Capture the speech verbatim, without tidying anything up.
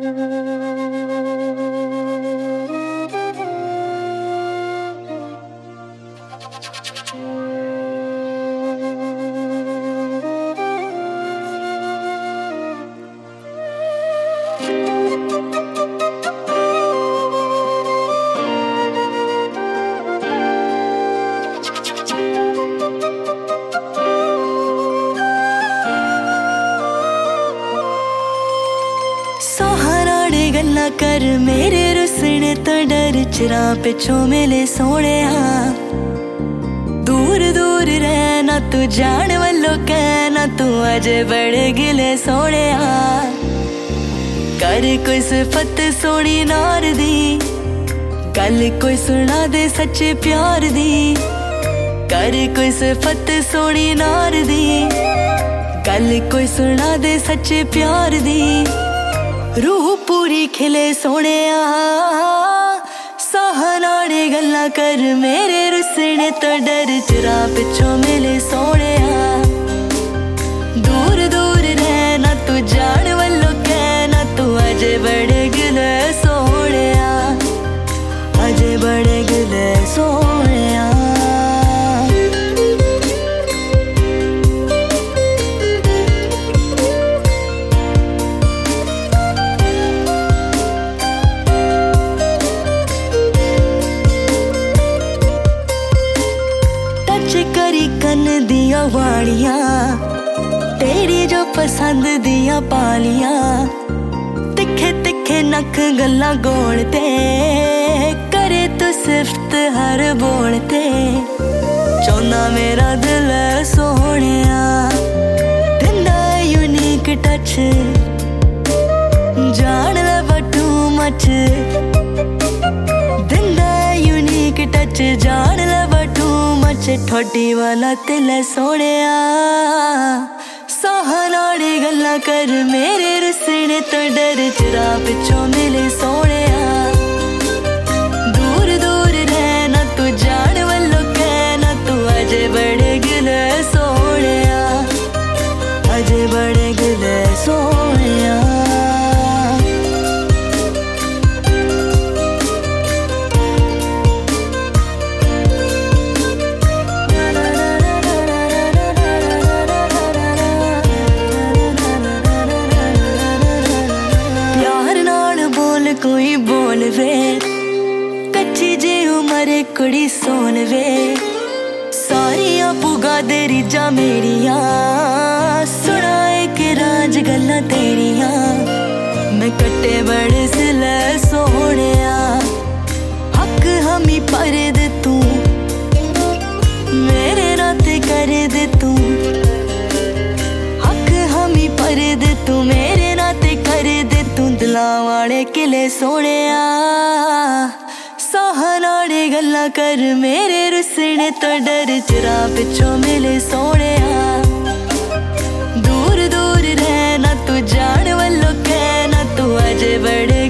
गल्ला कर मेरे रुसने तो डर चिरा पिछों मिले सोने दूर दूर रहना तू जान वालों कहना तू अजे बड़े गिले सोने कर कोई सिफत सोनी नार दी गल कोई सुना दे सच्चे प्यार दी कर कोई सिफत सोनी नार दी गल कोई सुना दे सच्चे प्यार दी रूह पूरी खिले सोने सहनाने गल्ला कर मेरे रुसने तो डर चिरा पिछों मिले सोने दूर दूर रहना तू जान वालों कहना तू अजे बड़े गिले सोने अजे बड़े गिले सोने करी कन दिया वाड़िया तेरी जो पसंद दिया पालिया तिखे तिखे नख गल्ला गोलते करे तू सिफ्त हर बोलते चौना मेरा दिल सोहणिया दिंदा यूनिक टच जान लवा टू मच दिंदा यूनिक टच जान लवा टू मच ठोडी वाला तिल सोने सहनाने गल्ला कर मेरे रुसने तो डर चिरा पिछों मिले सोने दूर दूर रहना तू जान वालों कहना तू अजे बड़े गिले सोने अजे बड़े गिले सोने कोई बोल वे कच्ची जी उम्र कुड़ी सोन वे सारिया पुगा दे रिजा मेरिया सुना एक राज गल्ला तेरिया मैं कट्टे बड़े सिले सोने हक हमी पर दे तू मेरे नाते कर दे तू हक हमी पर दे तू मेरे नाते कर दे तू दिला वाले किले सोने सहनाने गल्ला कर मेरे रुसने तो डर चिरा पिछों मिले सोने दूर दूर रहना तू जान वालों कहना तू अजे बड़े